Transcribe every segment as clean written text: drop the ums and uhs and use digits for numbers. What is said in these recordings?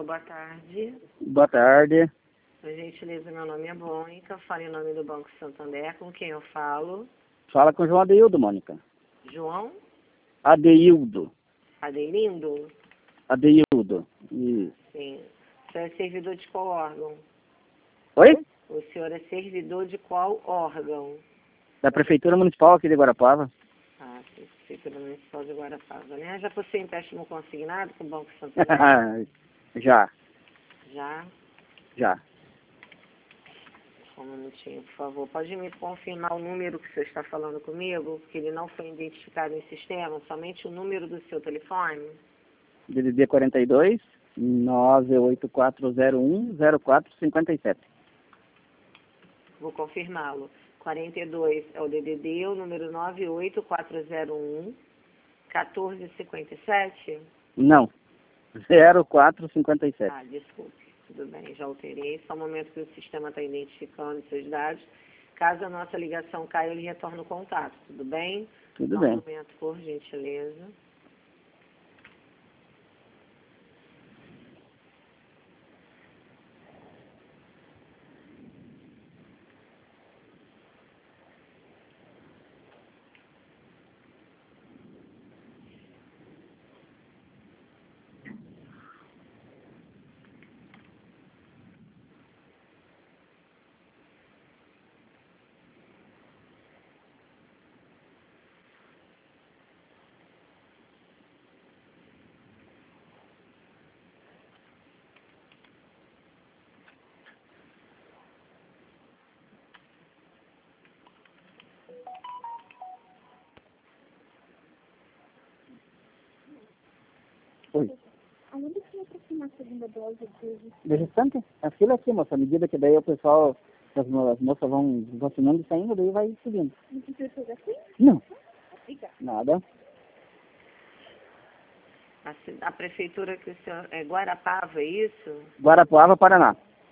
boa tarde. Boa tarde. Por gentileza, meu nome é Mônica, falo em nome do Banco Santander. Com quem eu falo? Fala com o João Adeildo, Mônica. João Adeildo. Adeilindo? Adeildo. Isso. Sim. O senhor é servidor de qual órgão? Oi? O senhor é servidor de qual órgão? Da Prefeitura Municipal aqui de Guarapava. Ah, sim, Prefeitura Municipal de Guarapava, né? Já possui empréstimo consignado com o Banco Santander? Já. Já? Só um minutinho, por favor. Pode me confirmar o número que o senhor está falando comigo? Porque ele não foi identificado em sistema, somente o número do seu telefone? DDD 42 98401 0457. Vou confirmá-lo. 42 é o DDD, o número 98401 1457? Não. 0457. Ah, desculpe. Tudo bem, já alterei. Só um momento que o sistema está identificando seus dados. Caso a nossa ligação caia, ele retorna o contato. Tudo bem? Tudo Só bem. um momento, por gentileza. Oi. Aonde que vai aproximar a segunda dose do... Do restante? A fila aqui, moça. À medida que daí o pessoal, as moças vão vacinando e saindo, daí vai subindo. Não precisa fazer assim? Não. Obrigada. Nada. A prefeitura que o senhor... É Guarapava, é isso? Guarapuava, Paraná.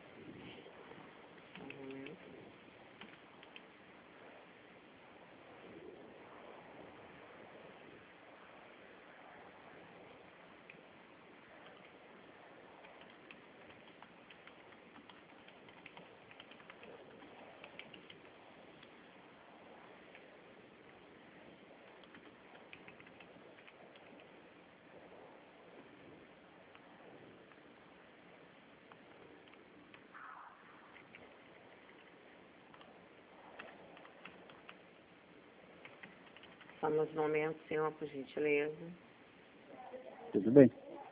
Só nos momentos, senhor, por gentileza. Tudo bem.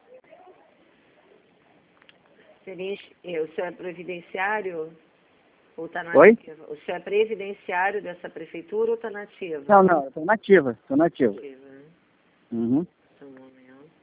O senhor é previdenciário ou está Oi? nativa? O senhor é previdenciário dessa prefeitura ou está nativa? Não. Estou nativa. Nativa, né? Uhum. Só um momento.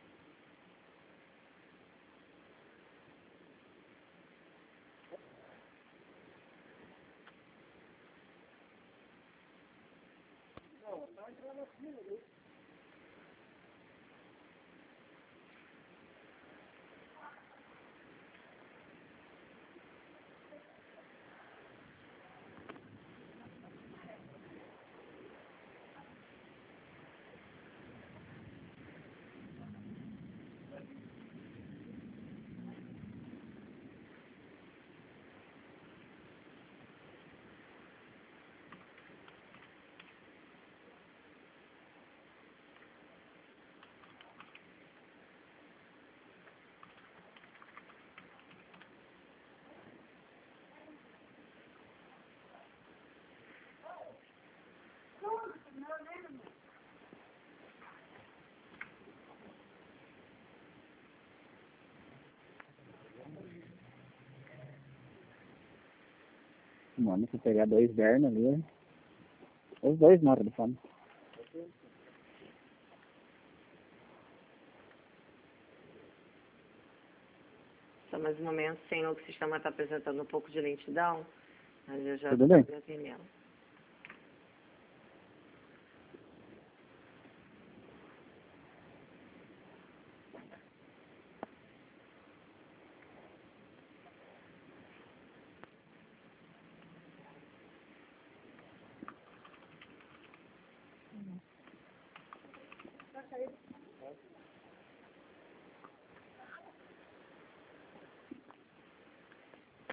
Mano, se pegar 2 vermes ali, os dois morrem de fome. Só mais um momento, senhor, que o sistema está apresentando um pouco de lentidão, mas eu já Tudo bem. estou atendendo.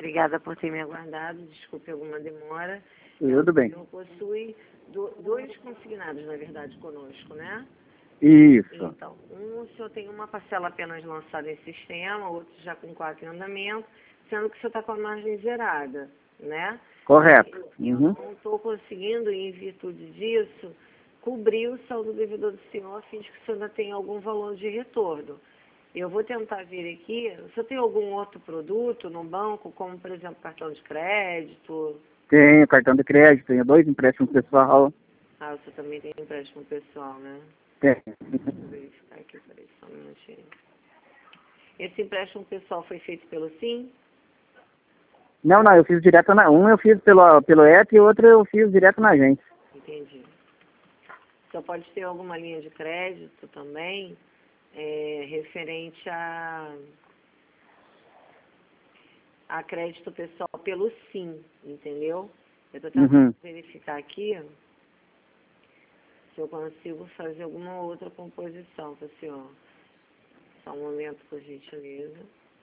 Obrigada por ter me aguardado. Desculpe alguma demora. Tudo bem. O senhor possui dois consignados, na verdade, conosco, né? Isso. Então, o senhor tem uma parcela apenas lançada em sistema, outro já com 4 em andamento, sendo que o senhor está com a margem zerada, né? Correto. Eu Uhum. não estou conseguindo, em virtude disso, cobrir o saldo devedor do senhor, a fim de que o senhor ainda tenha algum valor de retorno. Eu vou tentar vir aqui. O senhor tem algum outro produto no banco, como, por exemplo, cartão de crédito? Tenho cartão de crédito, tenho 2 empréstimos pessoal. Ah, o senhor também tem empréstimo pessoal, né? Tenho. Deixa eu verificar aqui, peraí, só um minutinho. Esse empréstimo pessoal foi feito pelo SIM? Não, eu fiz direto um eu fiz pelo ET e outro eu fiz direto na agência. Entendi. O senhor pode ter alguma linha de crédito também, referente a crédito pessoal pelo SIM, entendeu? Eu estou tentando verificar aqui se eu consigo fazer alguma outra composição para o senhor. Só um momento, por gentileza.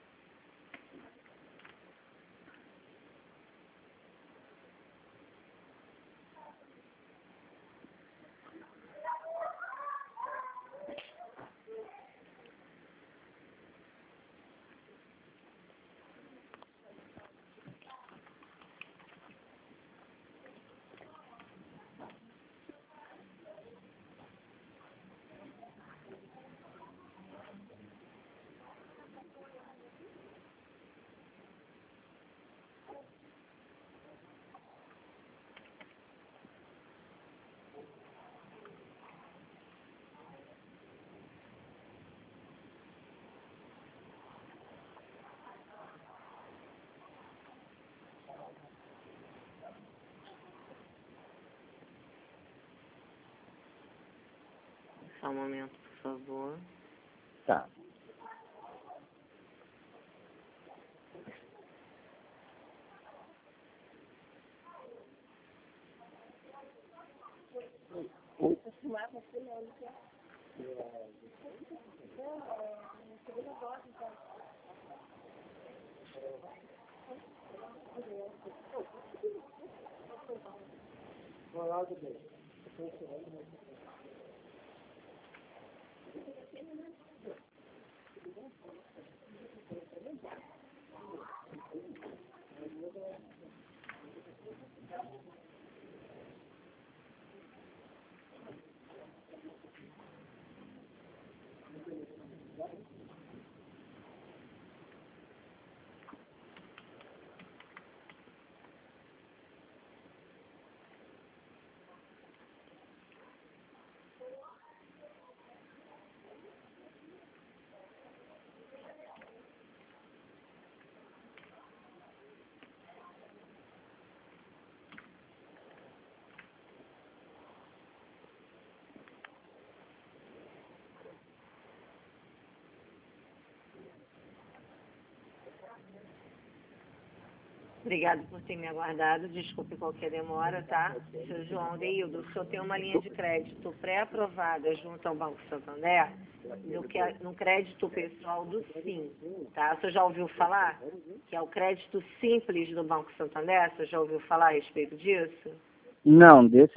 Só um momento, por favor. Tá. Obrigada por ter me aguardado. Desculpe qualquer demora, tá? Seu João Deildo, o senhor tem uma linha de crédito pré-aprovada junto ao Banco Santander no crédito pessoal do SIM, tá? O senhor já ouviu falar? Que é o crédito simples do Banco Santander? O senhor já ouviu falar a respeito disso? Não, desse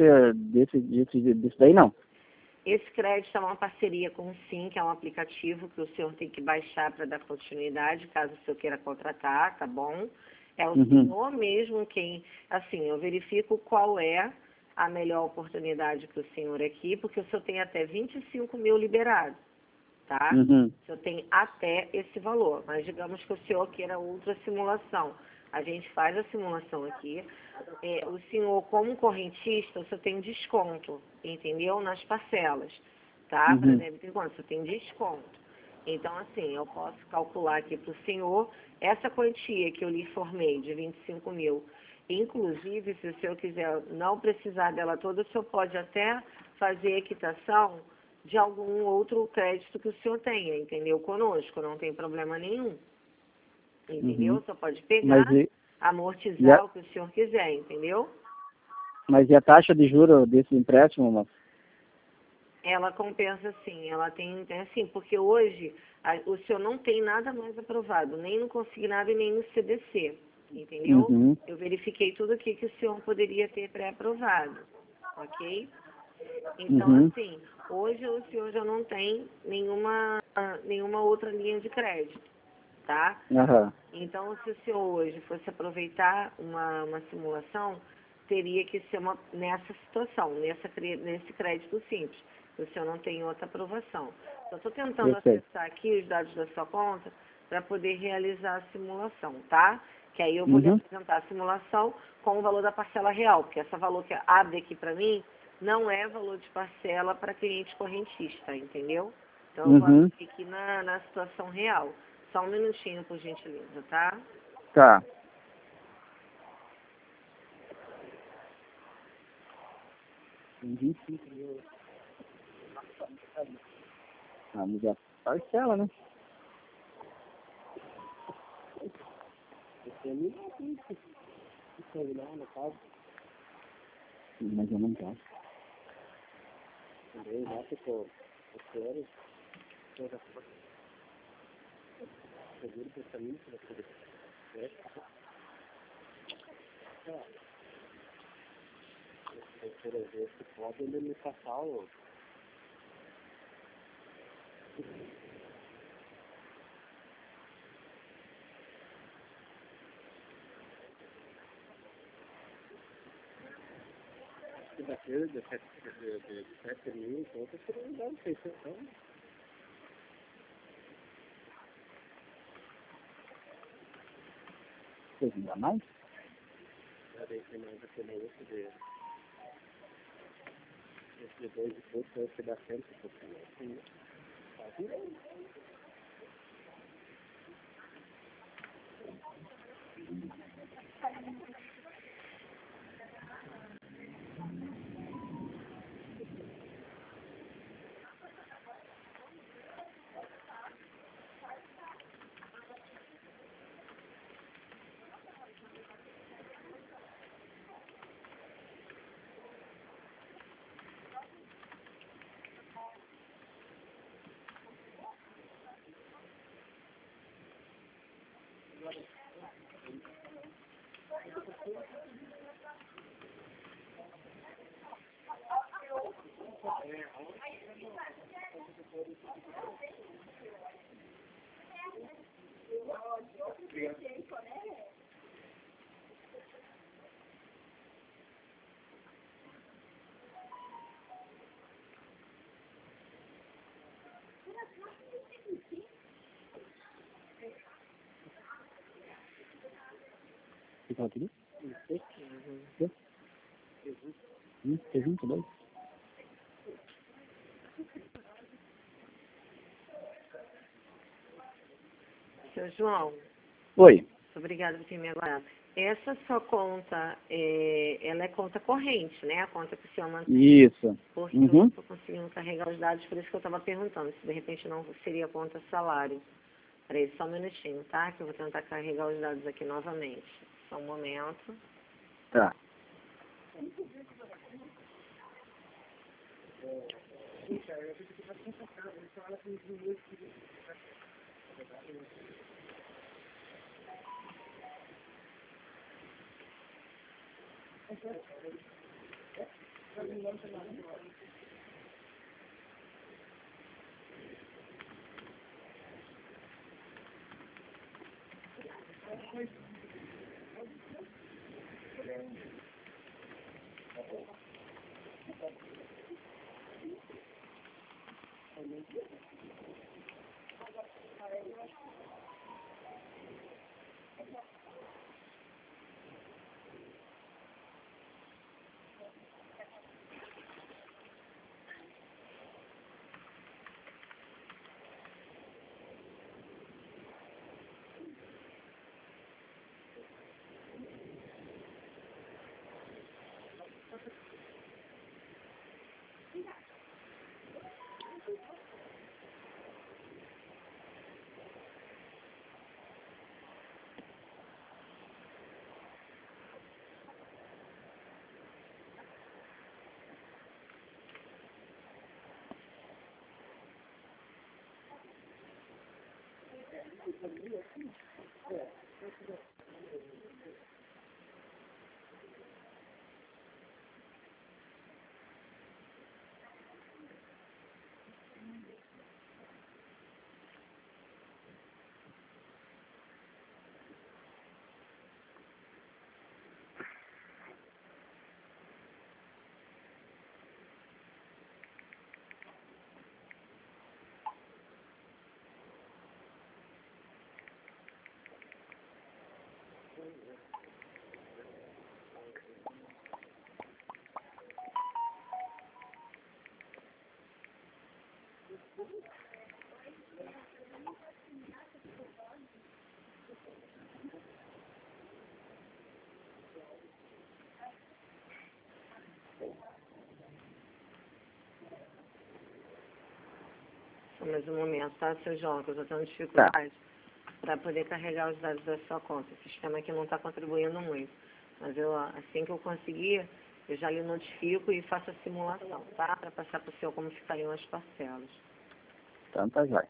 daí não. Esse crédito é uma parceria com o SIM, que é um aplicativo que o senhor tem que baixar para dar continuidade, caso o senhor queira contratar, tá bom? É o senhor mesmo quem, assim, eu verifico qual é a melhor oportunidade para o senhor aqui, porque o senhor tem até 25 mil liberado, tá? O senhor tem até esse valor, mas digamos que o senhor queira outra simulação. A gente faz a simulação aqui. O senhor, como correntista, o senhor tem desconto, entendeu? Nas parcelas, tá? Para débito e conta, o senhor tem desconto. Então, assim, eu posso calcular aqui para o senhor essa quantia que eu lhe informei, de 25 mil. Inclusive, se o senhor quiser não precisar dela toda, o senhor pode até fazer a quitação de algum outro crédito que o senhor tenha, entendeu? Conosco, não tem problema nenhum. Entendeu? O senhor pode pegar, amortizar o que o senhor quiser, entendeu? Mas e a taxa de juros desse empréstimo, moço? Ela compensa sim, ela tem assim, porque hoje o senhor não tem nada mais aprovado, nem no consignado e nem no CDC, entendeu? Uhum. Eu verifiquei tudo aqui que o senhor poderia ter pré-aprovado, ok? Então, Uhum. assim, hoje o senhor já não tem nenhuma outra linha de crédito, tá? Aham. Então, se o senhor hoje fosse aproveitar uma simulação, teria que ser nessa situação, nesse crédito simples. O senhor não tem outra aprovação. Só estou tentando Eu sei. acessar aqui os dados da sua conta para poder realizar a simulação, tá? Que aí eu vou lhe Uhum. apresentar a simulação com o valor da parcela real, porque esse valor que abre aqui para mim não é valor de parcela para cliente correntista, entendeu? Então, eu vou Uhum. abrir aqui na situação real. Só um minutinho, por gentileza, tá? Tá. Tem 25 mil. Ah, mas já parcela, né? Mas eu não posso. Vocês não dá mais? Você fala tudo? Você junto, dois? Seu João, Oi. obrigada por ter me aguardado. Essa sua conta, ela é conta corrente, né? A conta que o senhor mantém. Isso. Porque eu não Uhum. estou conseguindo carregar os dados, por isso que eu estava perguntando se de repente não seria conta salário. Peraí, só um minutinho, tá? Que eu vou tentar carregar os dados aqui novamente. Só um momento. Tá. mais um momento, tá, seu João, que eu estou tendo Tá. dificuldade para poder carregar os dados da sua conta. O sistema aqui não está contribuindo muito. Mas assim que eu conseguir, eu já lhe notifico e faço a simulação, tá? Para passar para o senhor como ficariam as parcelas. Então tá jóia.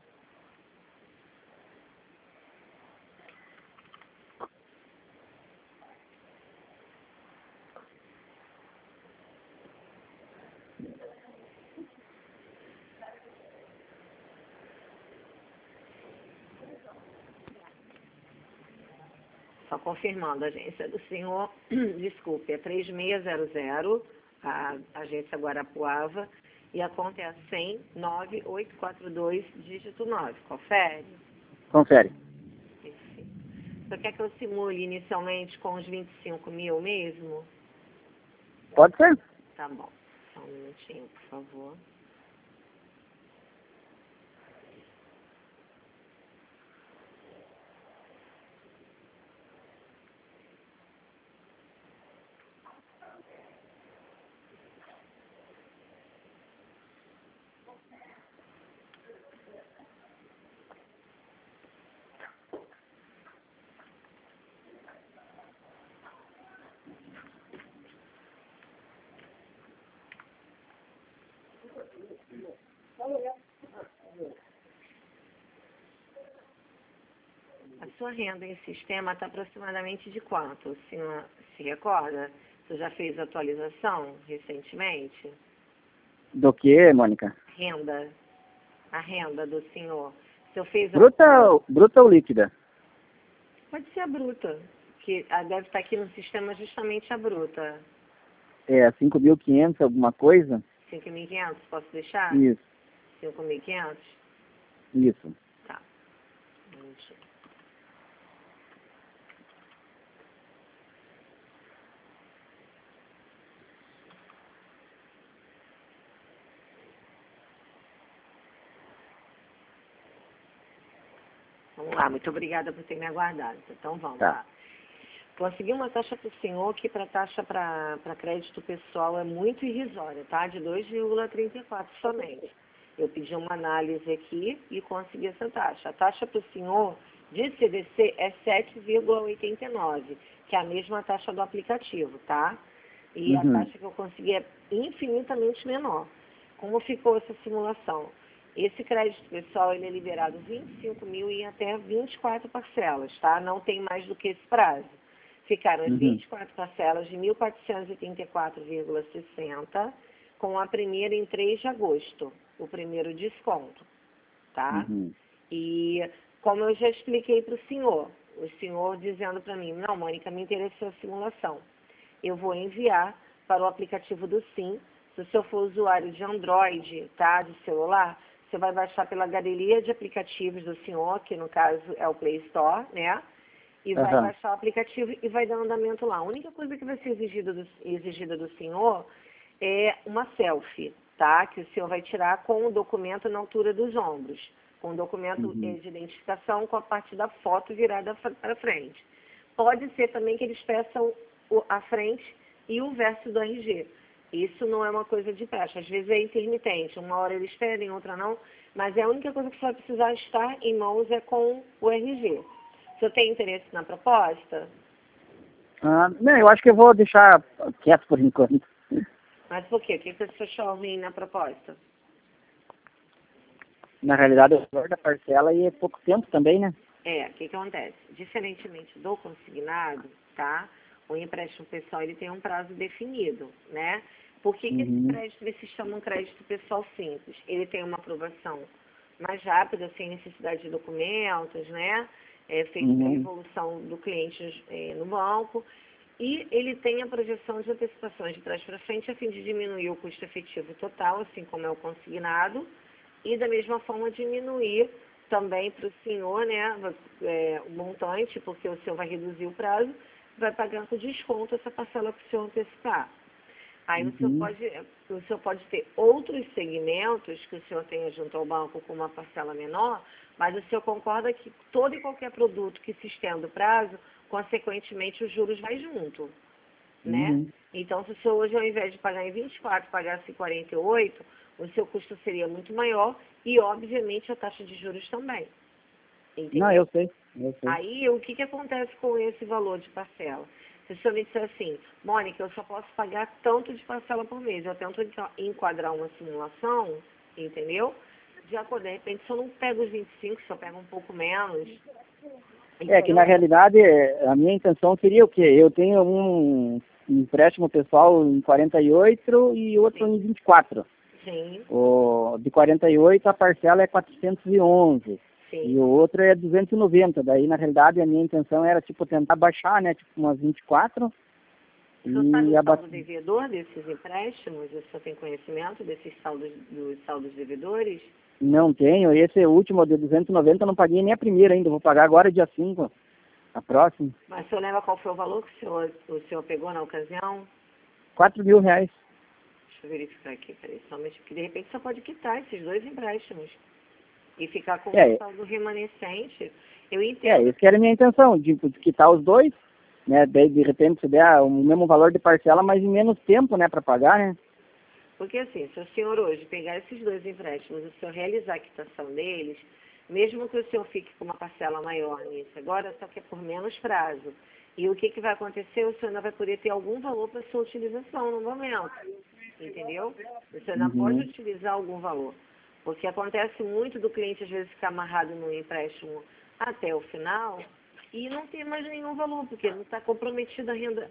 Só confirmando, a agência do senhor, desculpe, é 3600, a agência Guarapuava, e a conta é a 100-9842, dígito 9. Confere? Confere. Perfeito. Você quer que eu simule inicialmente com os 25 mil mesmo? Pode ser? Tá bom. Só um minutinho, por favor. A sua renda em sistema está aproximadamente de quanto? O senhor se recorda? Você já fez atualização recentemente? Do que, Mônica? Renda. A renda do senhor. O senhor fez a... Bruta ou líquida? Pode ser a bruta, que deve estar aqui no sistema justamente a bruta. É, 5.500, alguma coisa? 5.500, posso deixar? Isso, 5.500? isso. Tá. Um minutinho. Vamos lá, muito obrigada por ter me aguardado. Então vamos Tá. lá. Consegui uma taxa para o senhor que para taxa para crédito pessoal é muito irrisória, tá? De 2,34 somente. Eu pedi uma análise aqui e consegui essa taxa. A taxa para o senhor de CDC é 7,89, que é a mesma taxa do aplicativo, tá? E a taxa que eu consegui é infinitamente menor. Como ficou essa simulação? Esse crédito pessoal ele é liberado 25 mil em até 24 parcelas, tá? Não tem mais do que esse prazo. Ficaram as 24 parcelas de 1.484,60, com a primeira em 3 de agosto, o primeiro desconto, tá? E como eu já expliquei para o senhor dizendo para mim, não, Mônica, me interessou a simulação. Eu vou enviar para o aplicativo do SIM. Se o senhor for usuário de Android, tá, de celular, você vai baixar pela galeria de aplicativos do senhor, que no caso é o Play Store, né? E vai baixar o aplicativo e vai dar andamento lá. A única coisa que vai ser exigida do senhor é uma selfie, tá? Que o senhor vai tirar com o documento na altura dos ombros, com o documento de identificação com a parte da foto virada para frente. Pode ser também que eles peçam a frente e o verso do RG. Isso não é uma coisa de praxe. Às vezes é intermitente. Uma hora eles pedem, outra não. Mas a única coisa que você vai precisar estar em mãos é com o RG. O senhor tem interesse na proposta? Não, eu acho que eu vou deixar quieto por enquanto. Mas por quê? O que você achou ruim na proposta? Na realidade, o valor da parcela e é pouco tempo também, né? O que acontece? Diferentemente do consignado, tá? O empréstimo pessoal ele tem um prazo definido, né? Por que esse crédito ele se chama um crédito pessoal simples? Ele tem uma aprovação mais rápida, sem necessidade de documentos, né? Feito pela evolução do cliente no banco. E ele tem a projeção de antecipações de trás para frente a fim de diminuir o custo efetivo total, assim como é o consignado, e da mesma forma diminuir também para o senhor, né, o montante, porque o senhor vai reduzir o prazo, vai pagar com desconto essa parcela que o senhor antecipar. Aí o senhor pode ter outros segmentos que o senhor tenha junto ao banco com uma parcela menor, mas o senhor concorda que todo e qualquer produto que se estenda o prazo, consequentemente os juros vai junto. né? Então, se o senhor hoje, ao invés de pagar em 24, pagasse em 48, o seu custo seria muito maior e, obviamente, a taxa de juros também. Entendeu? Não, eu sei. Aí, o que acontece com esse valor de parcela? Se o senhor me disser assim, Mônica, eu só posso pagar tanto de parcela por mês, eu tento enquadrar uma simulação, entendeu? De repente, se eu não pego os 25, se eu pego um pouco menos. É que, na realidade, a minha intenção seria o quê? Eu tenho um empréstimo pessoal em 48 e outro em 24. Sim. O de 48, a parcela é 411. Sim. E o outro é 290. Daí, na realidade, a minha intenção era, tipo, tentar baixar, né? Tipo, umas 24. O senhor sabe o saldo devedor desses empréstimos? O senhor tem conhecimento desses dos saldos devedores? Não tenho. Esse último de 290 eu não paguei nem a primeira ainda. Vou pagar agora dia 5, a próxima. Mas o senhor lembra qual foi o valor que o senhor pegou na ocasião? 4 mil reais. Deixa eu verificar aqui, peraí, somente porque de repente você pode quitar esses dois empréstimos e ficar com o saldo remanescente. Eu entendo. Essa era a minha intenção, de quitar os dois, né? Daí, de repente, se der o mesmo valor de parcela, mas em menos tempo, né, para pagar, né? Porque assim, se o senhor hoje pegar esses dois empréstimos e o senhor realizar a quitação deles, mesmo que o senhor fique com uma parcela maior nisso agora, só que é por menos prazo. E o que vai acontecer? O senhor ainda vai poder ter algum valor para sua utilização no momento. Entendeu? O senhor ainda pode utilizar algum valor. Porque acontece muito do cliente, às vezes, ficar amarrado no empréstimo até o final e não ter mais nenhum valor, porque não está comprometida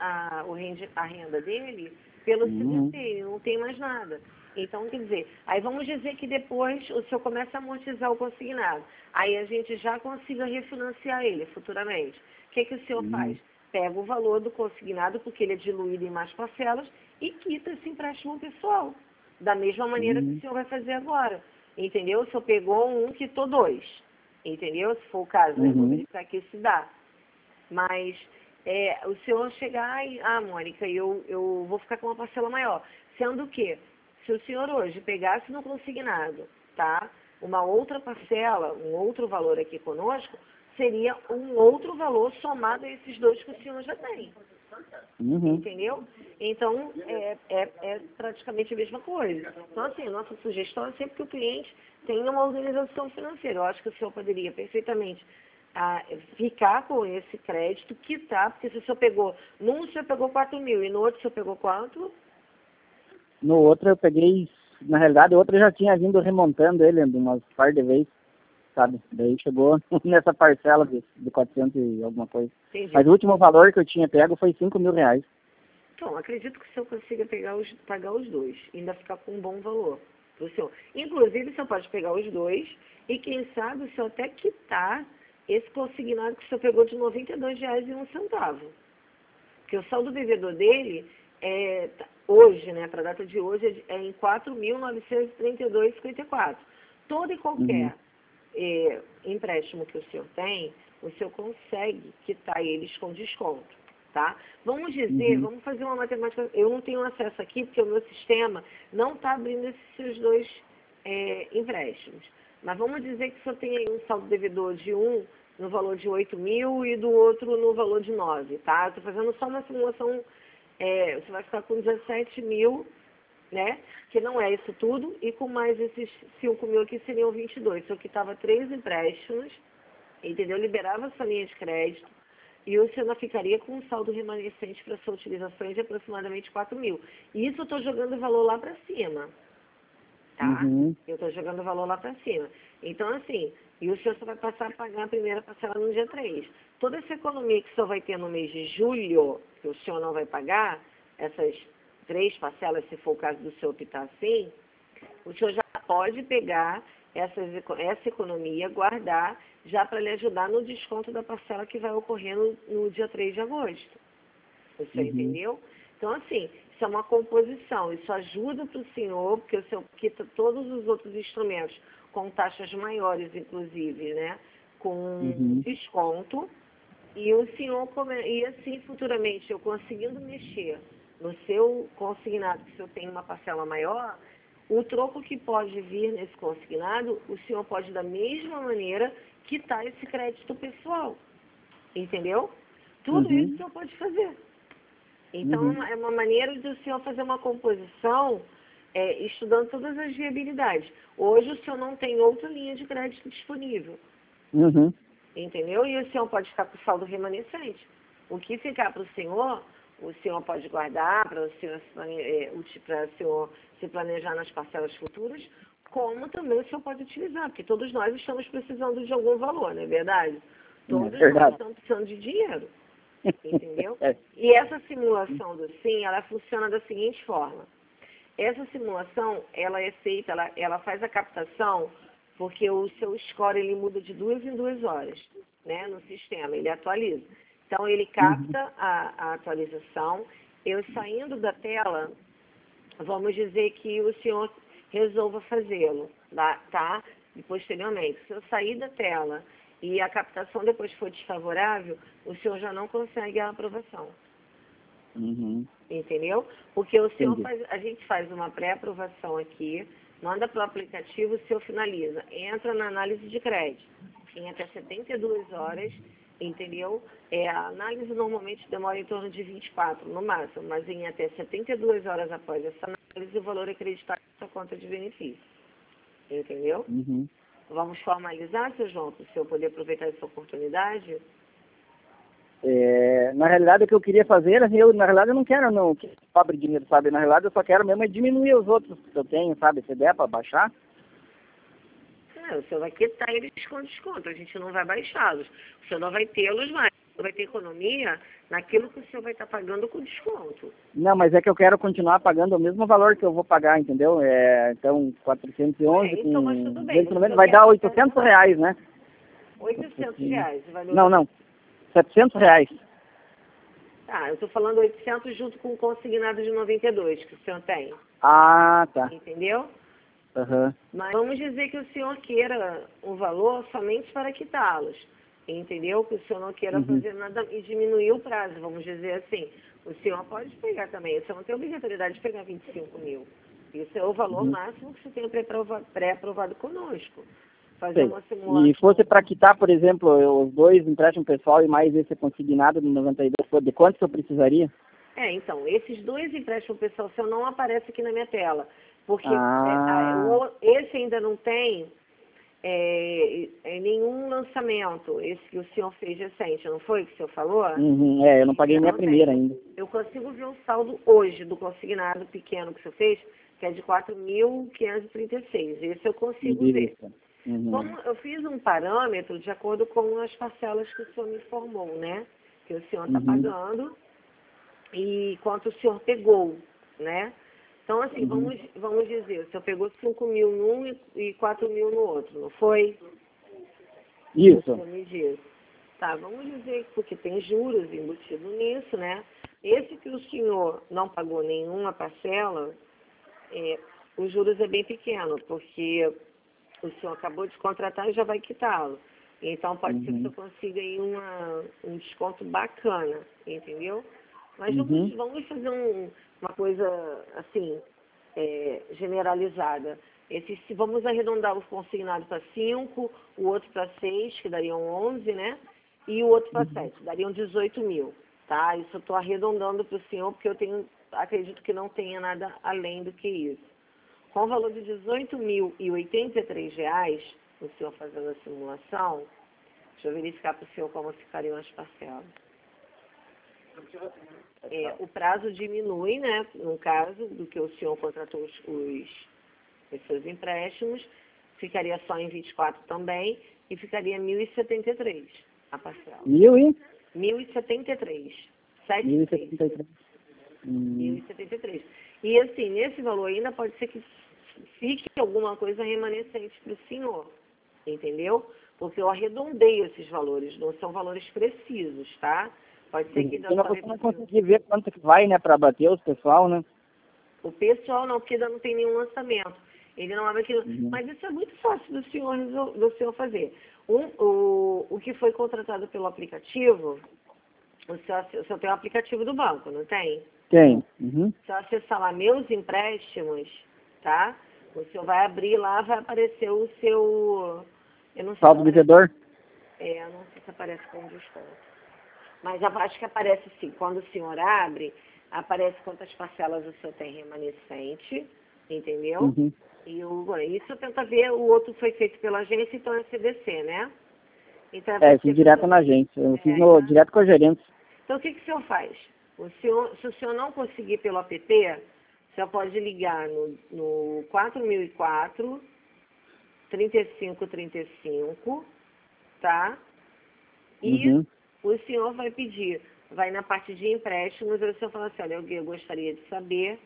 a renda dele pelo CDC, não tem mais nada. Então, quer dizer, aí vamos dizer que depois o senhor começa a amortizar o consignado. Aí a gente já consiga refinanciar ele futuramente. O que o senhor faz? Pega o valor do consignado, porque ele é diluído em mais parcelas, e quita esse empréstimo pessoal. Da mesma maneira que o senhor vai fazer agora. Entendeu? O senhor pegou um, quitou dois. Entendeu? Se for o caso, eu vou verificar que se dá. Mas o senhor chegar e, Mônica, eu vou ficar com uma parcela maior. Sendo que, se o senhor hoje pegasse no consignado, tá? Uma outra parcela, um outro valor aqui conosco, seria um outro valor somado a esses dois que o senhor já tem. Entendeu? Então, é praticamente a mesma coisa. Então, assim, a nossa sugestão é sempre que o cliente tenha uma organização financeira. Eu acho que o senhor poderia perfeitamente ficar com esse crédito, quitar, porque se o senhor pegou, num o senhor pegou 4 mil e no outro o senhor pegou quanto? No outro eu peguei, na realidade, o outro eu já tinha vindo remontando ele umas par de vezes, sabe? Daí chegou nessa parcela de 400 e alguma coisa. Entendi. Mas o último valor que eu tinha pego foi 5 mil reais. Então, acredito que o senhor consiga pagar os dois e ainda ficar com um bom valor para o senhor. Inclusive, o senhor pode pegar os dois e, quem sabe, o senhor até quitar esse consignado que o senhor pegou de R$ 92,01. Porque o saldo devedor dele, hoje, né, para a data de hoje, é em R$ 4.932,54. Todo e qualquer empréstimo que o senhor tem, o senhor consegue quitar eles com desconto. Tá? Vamos dizer, vamos fazer uma matemática, eu não tenho acesso aqui porque o meu sistema não está abrindo esses seus dois empréstimos. Mas vamos dizer que o senhor tem aí um saldo devedor de um no valor de 8 mil e do outro no valor de 9, tá? Estou fazendo só uma simulação, você vai ficar com 17 mil, né? Que não é isso tudo, e com mais esses 5 mil aqui seriam 22. Se eu quitava 3 empréstimos, entendeu? Liberava essa linha de crédito, e o senhor ficaria com um saldo remanescente para sua utilização de aproximadamente 4 mil. E isso eu estou jogando o valor lá para cima, tá? Eu estou jogando o valor lá para cima. Então, assim, e o senhor só vai passar a pagar a primeira parcela no dia 3. Toda essa economia que o senhor vai ter no mês de julho, que o senhor não vai pagar, essas 3 parcelas, se for o caso do senhor optar assim, o senhor já pode pegar essa economia, guardar, já para lhe ajudar no desconto da parcela que vai ocorrer no dia 3 de agosto. O senhor entendeu? Então, assim, isso é uma composição, isso ajuda para o senhor, porque o senhor quita todos os outros instrumentos com taxas maiores, inclusive, né? Com desconto, e o senhor, e assim, futuramente, eu conseguindo mexer no seu consignado, que o senhor tem uma parcela maior, o troco que pode vir nesse consignado, o senhor pode, da mesma maneira, quitar esse crédito pessoal. Entendeu? Tudo isso o senhor pode fazer. Então, é uma maneira de o senhor fazer uma composição estudando todas as viabilidades. Hoje, o senhor não tem outra linha de crédito disponível. Entendeu? E o senhor pode ficar com o saldo remanescente. O que ficar para o senhor pode guardar para o senhor se planejar nas parcelas futuras, como também o senhor pode utilizar, porque todos nós estamos precisando de algum valor, não é verdade? Todos nós estamos precisando de dinheiro, entendeu? E essa simulação do SIM, ela funciona da seguinte forma. Essa simulação, ela é feita, ela faz a captação, porque o seu score, ele muda de 2 em 2 horas, né, no sistema, ele atualiza. Então, ele capta a atualização. Eu saindo da tela, vamos dizer que o senhor resolva fazê-lo, tá? E posteriormente, se eu sair da tela e a captação depois for desfavorável, o senhor já não consegue a aprovação. Entendeu? Porque o senhor a gente faz uma pré-aprovação aqui, manda para o aplicativo, o senhor finaliza, entra na análise de crédito, em até 72 horas, entendeu? A análise normalmente demora em torno de 24 no máximo, mas em até 72 horas após essa análise, o valor é acreditado na sua conta de benefício. Entendeu? Vamos formalizar, seu João, para o senhor poder aproveitar essa oportunidade? Na realidade, o que eu queria fazer, na realidade, eu não quero que sobre dinheiro, sabe? Na realidade, eu só quero mesmo diminuir os outros que eu tenho, sabe? Se der para baixar. Não, o senhor vai quitar eles com desconto, a gente não vai baixá-los. O senhor não vai tê-los mais. O senhor vai ter economia naquilo que o senhor vai estar pagando com desconto. Não, mas é que eu quero continuar pagando o mesmo valor que eu vou pagar, entendeu? Então, 411 então, mas tudo bem. vai dar R$800, né? R$800. Não. R$700. Tá, eu estou falando 800 junto com o consignado de 92 que o senhor tem. Ah, tá. Entendeu? Mas vamos dizer que o senhor queira um valor somente para quitá-los. Entendeu? Que o senhor não queira fazer nada e diminuir o prazo, vamos dizer assim. O senhor pode pegar também, o senhor não tem obrigatoriedade de pegar 25 mil. Isso é o valor máximo que você tem pré-aprovado conosco. Fazer uma simulação. E fosse para quitar, por exemplo, os 2 empréstimos pessoal e mais esse consignado de 92, de quanto eu precisaria? Então, esses 2 empréstimos pessoal, seu não aparece aqui na minha tela. Porque esse ainda não tem nenhum lançamento, esse que o senhor fez recente, não foi que o senhor falou? Eu não paguei nem a primeira ainda. Eu consigo ver o saldo hoje do consignado pequeno que o senhor fez, que é de 4.536. Esse eu consigo ver. Como eu fiz um parâmetro de acordo com as parcelas que o senhor me informou, né? Que o senhor está pagando e quanto o senhor pegou, né? Então, assim, vamos dizer, o senhor pegou 5 mil num e 4 mil no outro, não foi? Isso. Me diz. Tá, vamos dizer, porque tem juros embutidos nisso, né? Esse que o senhor não pagou nenhuma parcela, os juros é bem pequeno, porque o senhor acabou de contratar e já vai quitá-lo. Então, pode ser que o senhor consiga aí um desconto bacana, entendeu? Mas vamos fazer uma coisa, assim, generalizada. Vamos arredondar o consignado para 5, o outro para 6, que dariam 11, né? E o outro para 7, dariam 18 mil, tá? Isso eu estou arredondando para o senhor, porque acredito que não tenha nada além do que isso. Com o valor de R$18.083, o senhor fazendo a simulação, deixa eu verificar para o senhor como ficariam as parcelas. O prazo diminui, né, no caso do que o senhor contratou os seus empréstimos, ficaria só em 24 também, e ficaria 1.073 a parcela. 1.073. 1.073. E assim, nesse valor ainda pode ser que fique alguma coisa remanescente para o senhor, entendeu? Porque eu arredondei esses valores, não são valores precisos, tá? Pode ser que... Eu não consegui ver quanto que vai, né, para bater os pessoal, né? O pessoal não, porque ainda não tem nenhum lançamento. Ele não abre aquilo. Mas isso é muito fácil do senhor fazer. O que foi contratado pelo aplicativo, o senhor tem o aplicativo do banco, não tem? Tem. Se eu acessar lá meus empréstimos, tá? O senhor vai abrir lá, vai aparecer o seu... Eu não sei. Saldo devedor? Eu não sei se aparece com desconto. Mas eu acho que aparece sim. Quando o senhor abre, aparece quantas parcelas o senhor tem remanescente, entendeu? Uhum. E isso tenta ver, o outro foi feito pela agência, então é CDC, né? Então, Eu fiz direto na agência, eu fiz direto com a gerente. Então, o que o senhor faz? Se o senhor não conseguir pelo app, o senhor pode ligar no 4004 3535, tá? E o senhor vai pedir, vai na parte de empréstimos, e o senhor fala assim, olha, eu gostaria de saber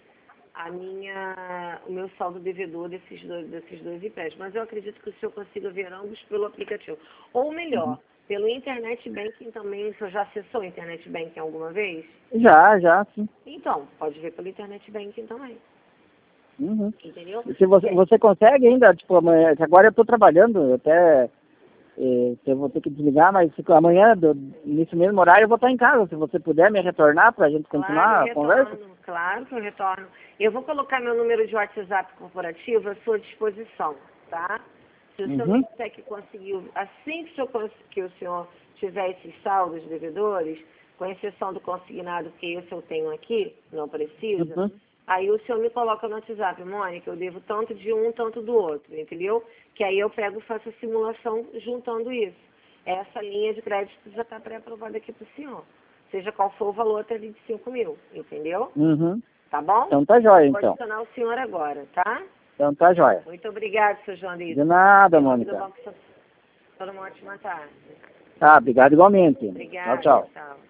o meu saldo devedor desses dois empréstimos. Mas eu acredito que o senhor consiga ver ambos pelo aplicativo. Ou melhor, pelo Internet Banking também. O senhor já acessou o Internet Banking alguma vez? Já, sim. Então, pode ver pelo Internet Banking também. Uhum. Entendeu? Se você consegue ainda, tipo, amanhã, agora eu estou trabalhando, eu até eu vou ter que desligar, mas amanhã, nesse mesmo horário, eu vou estar em casa. Se você puder me retornar para a gente continuar a conversa. Claro que eu retorno. Eu vou colocar meu número de WhatsApp corporativo à sua disposição, tá? Se o senhor me disser que conseguiu, assim que o senhor tiver esses saldos devedores, com exceção do consignado, que esse eu tenho aqui, não precisa, aí o senhor me coloca no WhatsApp, Mônica, eu devo tanto de um, tanto do outro, entendeu? Que aí eu pego e faço a simulação juntando isso. Essa linha de crédito já está pré-aprovada aqui para o senhor. Seja qual for o valor, até 25 mil, entendeu? Tá bom? Então tá jóia, então. Vou adicionar o senhor agora, tá? Então tá jóia. Muito obrigada, seu João Luiz. De nada, Mônica. Toda uma ótima tarde. Tá, obrigado igualmente. Obrigada, Tchau. tchau.